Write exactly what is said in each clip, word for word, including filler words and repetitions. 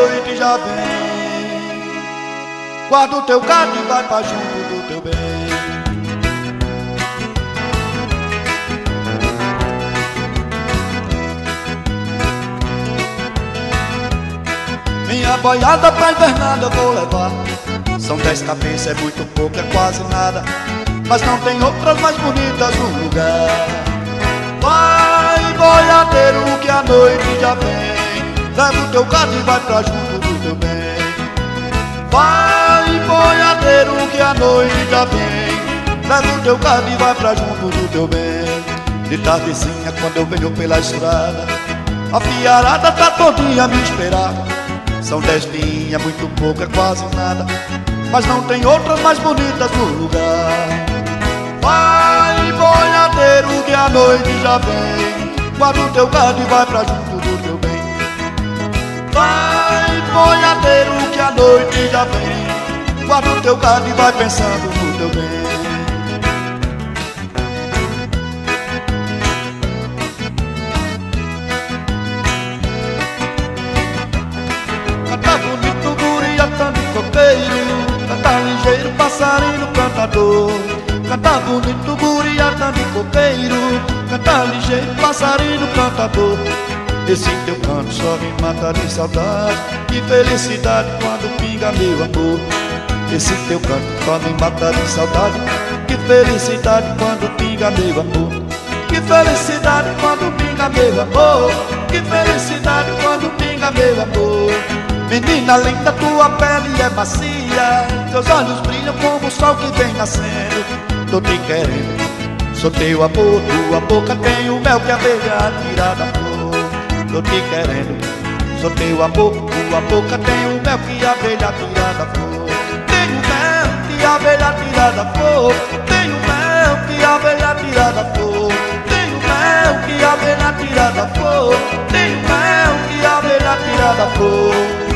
noite já vem. Guarda o teu gado e vai pra junto do teu bem. Minha boiada pra invernada eu vou levar. São dez cabeças, é muito pouco, é quase nada, mas não tem outras mais bonitas no lugar. Vai, boiadeiro, que a noite já vem. Leva o teu gado e vai pra junto do teu bem. Vai, boiadeiro, que a noite já vem. Leva o teu gado e vai pra junto do teu bem. De tardezinha, quando eu venho pela estrada, a fiarada tá todinha a me esperar. São dez linhas, muito pouco, é quase nada, mas não tem outras mais bonitas no lugar. Vai, boiadeiro, que a noite já vem. Guarda o teu gado e vai pra junto do teu bem. Vai, boiadeiro, que a noite já vem. Guarda o teu gado e vai pensando no teu bem. Canta bonito, guria, canta coqueiro. Canta ligeiro, passarinho cantador. Canta bonito, guria, canta coqueiro. Canta ligeiro, passarinho cantador. Esse teu canto só me mata de saudade. Que felicidade quando pinga meu amor. Esse teu canto só me mata de saudade. Que felicidade quando pinga meu amor. Que felicidade quando pinga meu amor. Que felicidade quando pinga meu amor. Menina linda, tua pele é macia. Teus olhos brilham como o sol que vem nascendo. Tô te querendo, sou teu amor. Tua boca tem o mel que a abelha tira da flor. Tô te querendo, sou teu amor. Tua boca tem o mel que a abelha tira da flor. Tem o mel que a abelha tira da flor. Tem o mel que a abelha tira da flor. Tem o mel que a abelha tira da flor. Tem o mel que a abelha tira da flor.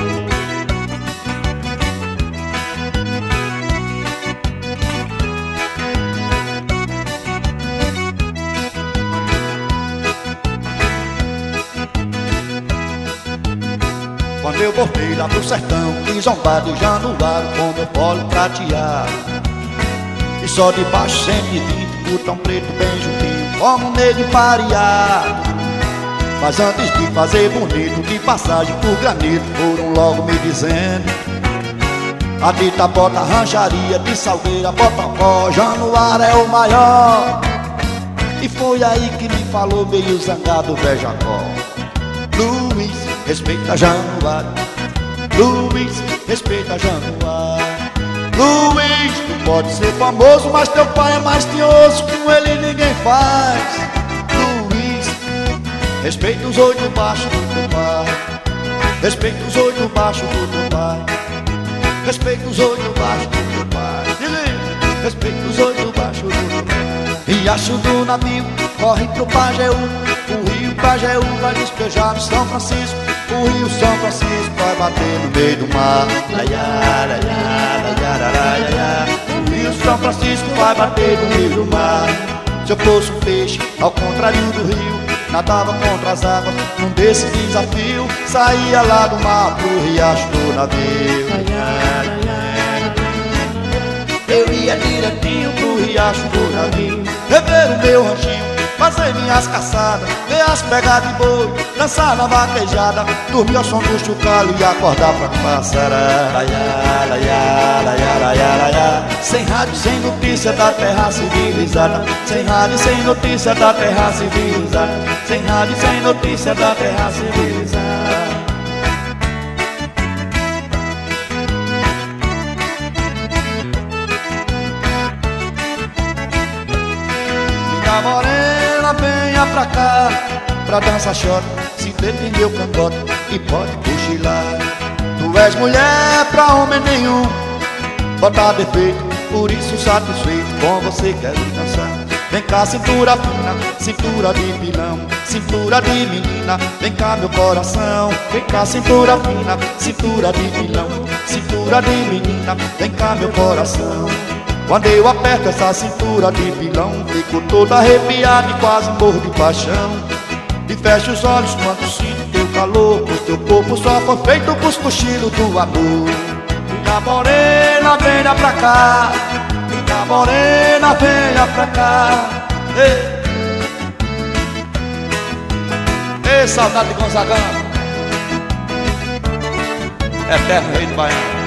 Quando eu voltei lá pro sertão, em zombado de Januário, com meu polo prateado, e só de baixo cento e vinte, botão preto bem juntinho, como um negro pareado. Mas antes de fazer bonito, de passagem por granito, foram logo me dizendo: a dita bota rancharia, de Salgueira, Botocó, Januário é o maior. E foi aí que me falou meio zangado o velho Jacó: Luiz, respeita Januário. Luiz, respeita Januário. Luiz, tu pode ser famoso, mas teu pai é mais tinhoso, com ele ninguém faz. Luiz, respeita os oito baixos do teu pai. Respeita os oito baixos do teu pai. Respeita os oito baixos do teu pai. Respeita os oito baixos do teu pai. Riacho do navio, corre pro Pajeú. O rio Pajeú vai despejar no São Francisco. O rio São Francisco vai bater no meio do mar. Laiá, laiá, laiá, laiá, laiá. O rio São Francisco vai bater no meio do mar. Se eu fosse um peixe, ao contrário do rio, nadava contra as águas num desse desafio. Saía lá do mar pro riacho do navio. Eu ia direitinho pro riacho do navio, rever o meu ranchinho, fazer minhas caçadas, ver as pegadas de boi, dançar na vaquejada, dormir ao som do chocalho e acordar pra passar. Laiá, laiá, laiá, laiá, laiá. Sem rádio, sem notícia da terra civilizada. Sem rádio, sem notícia da terra civilizada. Sem rádio, sem notícia da terra civilizada. Minha morena, venha pra cá, pra dançar shot, se deita em meu cangote e pode cochilar. Tu és mulher pra homem nenhum, bota defeito, por isso satisfeito, com você quero dançar. Vem cá, cintura fina, cintura de pilão, cintura de menina, vem cá meu coração. Vem cá, cintura fina, cintura de pilão, cintura de menina, vem cá meu coração. Quando eu aperto essa cintura de pilão, fico todo arrepiado e quase morro de paixão. E fecho os olhos quando sinto teu calor, pois teu corpo só foi feito pros cochilos do amor. Minha morena, venha pra cá, minha morena, venha pra cá. Ei, Ei saudade de Gonzagão, eterno rei do Baiano.